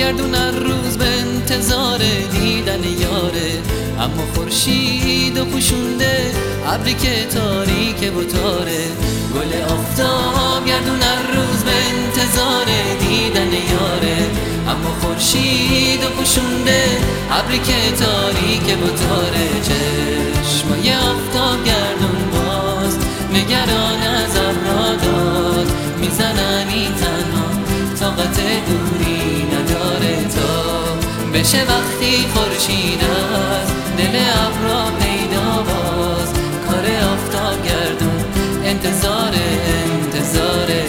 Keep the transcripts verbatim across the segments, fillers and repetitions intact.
گردون هر روز به انتظار دیدن یاره، اما خورشید و پوشونده ابری که تاریک و تاره. گل آفتاب گردون هر روز به انتظار دیدن یاره، اما خورشید و پوشونده ابری که تاریک و تاره. چشمای آفتاب گردون باز نگران از ابرها داد، میزنن این تنها طاقت دوری نداره تا بشه وقتی خورشید از دل ابرها پیدا باز. کار آفتاب گردون انتظار انتظاره.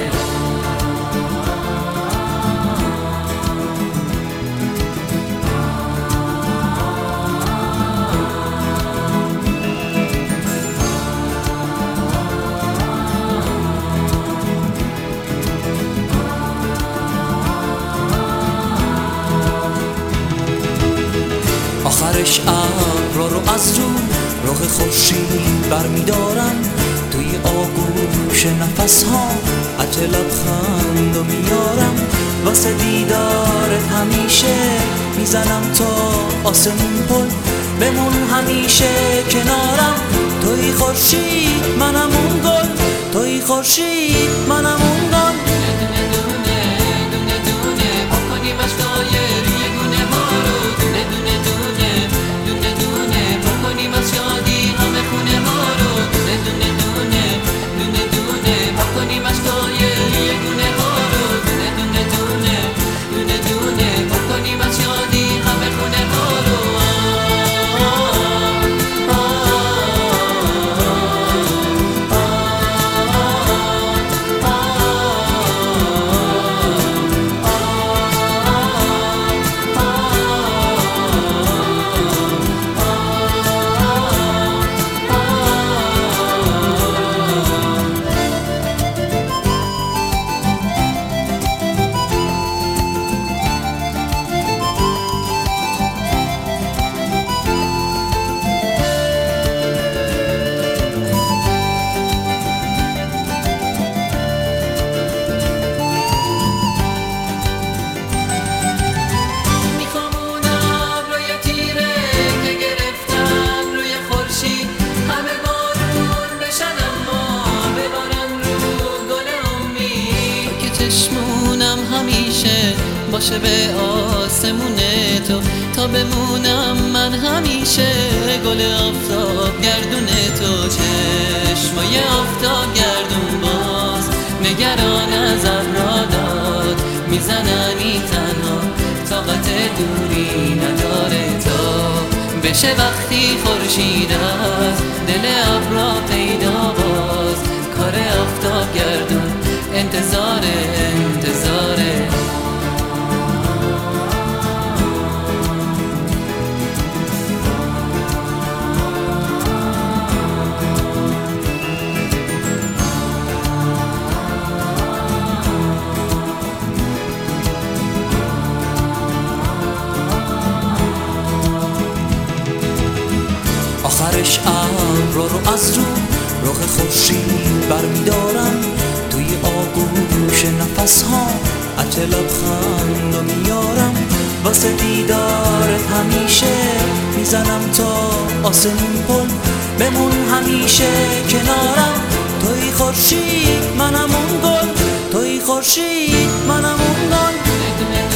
آخرش ابرا رو از رو رخ خورشید برمیدارم، توی آغوش نفس ها عطر لبخند و میارم. واسه دیدارت همیشه میزنم تا آسمون پل، بمون همیشه کنارم. توی خورشید منم اون گل، توی خورشید منم اون گل. چشمونم همیشه باشه به آسمون تو، تا بمونم من همیشه گل آفتاب گردون تو. چشمای آفتاب گردون باز نگران از ابرها داد، میزنن این تنها طاقت دوری نداره تا بشه وقتی خورشید از دل ابرها پیدا باز. کار آفتاب گردون انتظار انتظاره. آخرش ابرا رو از رو رخ خورشید برمیدارم، توی آغوش نفس ها عطر لبخند و میارم. واسه دیدارت همیشه میزنم تا آسمون پل، بمون همیشه کنارم. توی خورشید منم اون گل، توی خورشید منم اون گل.